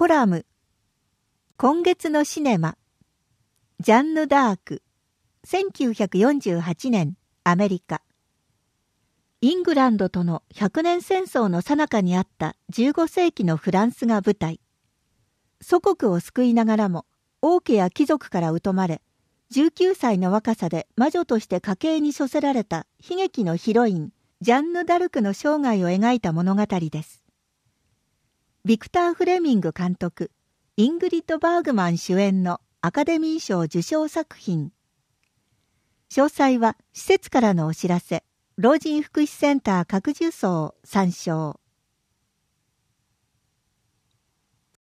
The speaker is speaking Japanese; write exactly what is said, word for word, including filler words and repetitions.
コラム。今月のシネマ。ジャンヌ・ダーク。せんきゅうひゃくよんじゅうはちねん、アメリカ。イングランドとの百年戦争の最中にあったじゅうごせいきのフランスが舞台。祖国を救いながらも王家や貴族から疎まれ、じゅうきゅうさいの若さで魔女として家計に処せられた悲劇のヒロイン、ジャンヌ・ダルクの生涯を描いた物語です。ビクター・フレミング監督、イングリッド・バーグマン主演のアカデミー賞受賞作品。詳細は施設からのお知らせ、老人福祉センター拡充層参照。